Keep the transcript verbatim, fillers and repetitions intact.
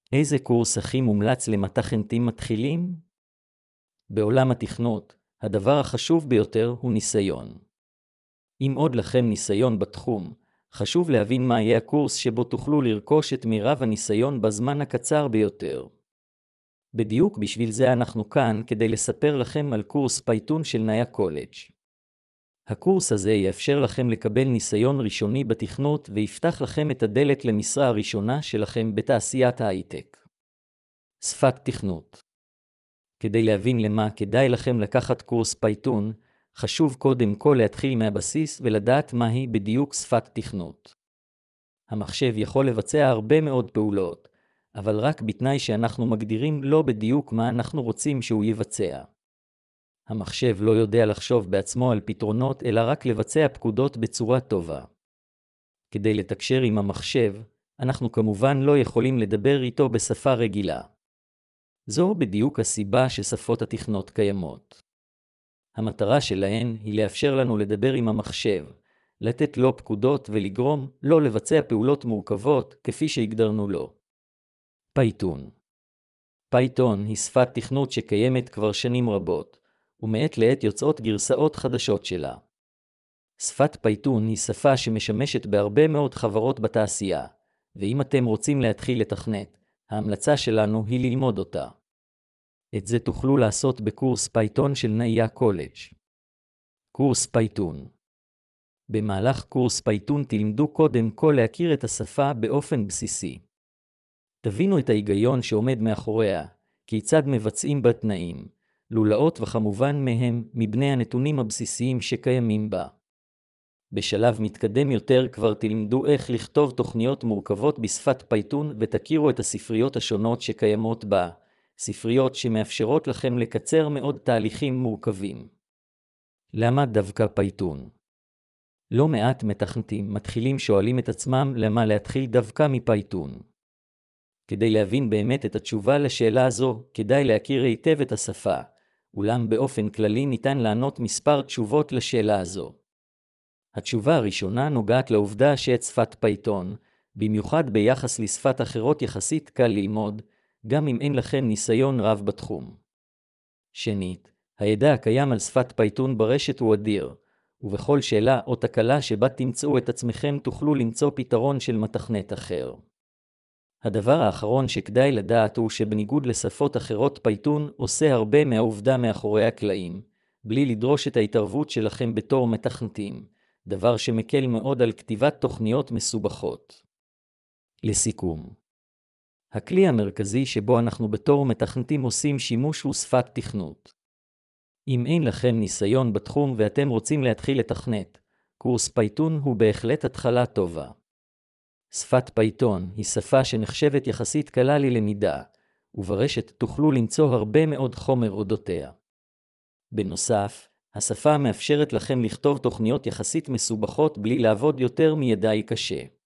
איזה קורס הכי מומלץ למתכנתים מתחילים? בעולם התכנות, הדבר החשוב ביותר הוא ניסיון. אם עוד לכם ניסיון בתחום, חשוב להבין מה יהיה הקורס שבו תוכלו לרכוש את מירב הניסיון בזמן הקצר ביותר. בדיוק בשביל זה אנחנו כאן כדי לספר לכם על קורס פייתון של נאיה קולג'. הקורס הזה יאפשר לכם לקבל ניסיון ראשוני בתכנות ויפתח לכם את הדלת למשרה הראשונה שלכם בתעשיית ההייטק. שפת תכנות. כדי להבין למה כדאי לכם לקחת קורס פייתון, חשוב קודם כל להתחיל מהבסיס ולדעת מהי בדיוק שפת תכנות. המחשב יכול לבצע הרבה מאוד פעולות, אבל רק בתנאי שאנחנו מגדירים לא בדיוק מה אנחנו רוצים שהוא יבצע. המחשב לא יודע לחשוב בעצמו על פתרונות, אלא רק לבצע פקודות בצורה טובה. כדי לתקשר עם המחשב, אנחנו כמובן לא יכולים לדבר איתו בשפה רגילה. זו בדיוק הסיבה ששפות התכנות קיימות. המטרה שלהן היא לאפשר לנו לדבר עם המחשב, לתת לו פקודות ולגרום לא לבצע פעולות מורכבות כפי שהגדרנו לו. פייתון. פייתון היא שפת תכנות שקיימת כבר שנים רבות, ומעת לעת יוצאות גרסאות חדשות שלה. שפת פייתון היא שפה שמשמשת בהרבה מאוד חברות בתעשייה, ואם אתם רוצים להתחיל לתכנת, ההמלצה שלנו היא ללמוד אותה. את זה תוכלו לעשות בקורס פייתון של נאיה קולג'. קורס פייתון. במהלך קורס פייתון תלמדו קודם כל להכיר את השפה באופן בסיסי. תבינו את ההיגיון שעומד מאחוריה, כיצד מבצעים בה תנאים, לולאות וכמובן מהם מבני הנתונים הבסיסיים שקיימים בה. בשלב מתקדם יותר כבר תלמדו איך לכתוב תוכניות מורכבות בשפת פייתון ותכירו את הספריות השונות שקיימות בה, ספריות שמאפשרות לכם לקצר מאוד תהליכים מורכבים. למה דווקא פייתון? לא מעט מתכנתים מתחילים שואלים את עצמם למה להתחיל דווקא מפייתון. כדי להבין באמת את התשובה לשאלה הזו, כדאי להכיר היטב את השפה, אולם באופן כללי ניתן לענות מספר תשובות לשאלה הזו. התשובה הראשונה נוגעת לעובדה שאת שפת פייתון, במיוחד ביחס לשפת אחרות יחסית קל ללמוד, גם אם אין לכם ניסיון רב בתחום. שנית, הידע הקיים על שפת פייתון ברשת הוא אדיר, ובכל שאלה או תקלה שבה תמצאו את עצמכם תוכלו למצוא פתרון של מתכנת אחר. הדבר האחרון שכדאי לדעת הוא שבניגוד לשפות אחרות פייתון עושה הרבה מהעובדה מאחורי הקלעים, בלי לדרוש את ההתערבות שלכם בתור מתכנתים, דבר שמקל מאוד על כתיבת תוכניות מסובכות. לסיכום, הכלי המרכזי שבו אנחנו בתור מתכנתים עושים שימוש הוא שפת תכנות. אם אין לכם ניסיון בתחום ואתם רוצים להתחיל לתכנת, קורס פייתון הוא בהחלט התחלה טובה. שפת פייתון היא שפה שנחשבת יחסית קלה ללמידה, וברשת תוכלו למצוא הרבה מאוד חומר אודותיה. בנוסף, השפה מאפשרת לכם לכתוב תוכניות יחסית מסובכות בלי לעבוד יותר מידי קשה.